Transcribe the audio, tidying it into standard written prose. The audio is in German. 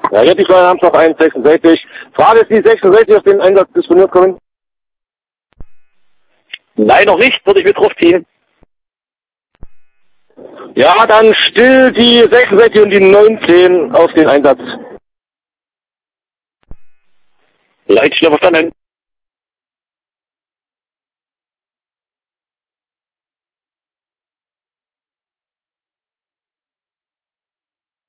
Ja, jetzt die Flyer haben noch 1,66. Frage ist die 66 auf den Einsatz disponiert kommen? Nein, noch nicht, würde ich mit drauf ziehen. Ja, dann still die 66 und die 19 auf den Einsatz. Leitstelle verstanden.